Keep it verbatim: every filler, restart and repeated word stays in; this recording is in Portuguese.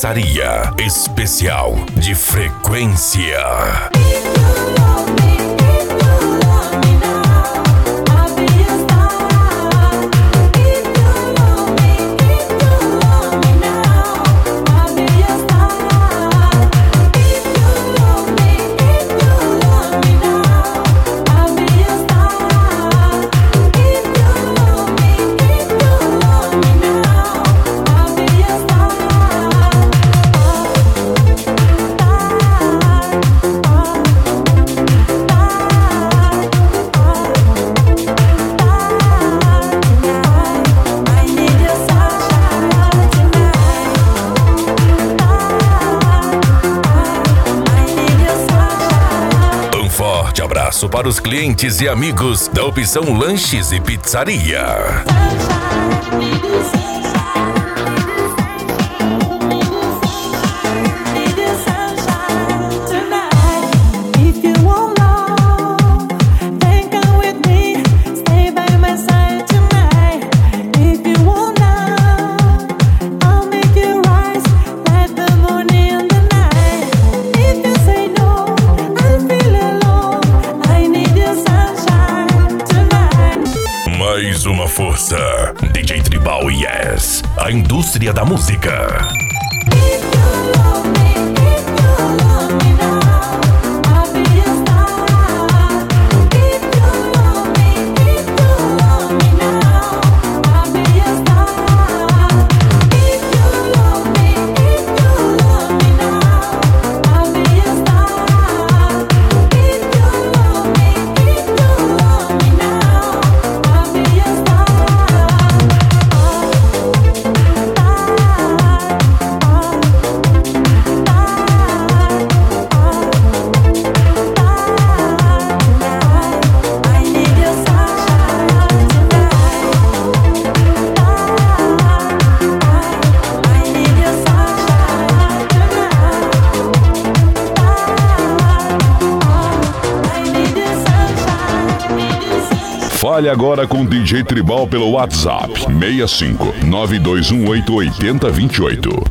Pizzaria. Especial de frequência. Forte abraço para os clientes e amigos da Opção Lanches e Pizzaria. Mais uma força. D J Tribal Yes, a indústria da música. Fale agora com o D J Tribal pelo WhatsApp seis cinco nove dois um oito oito zero dois oito.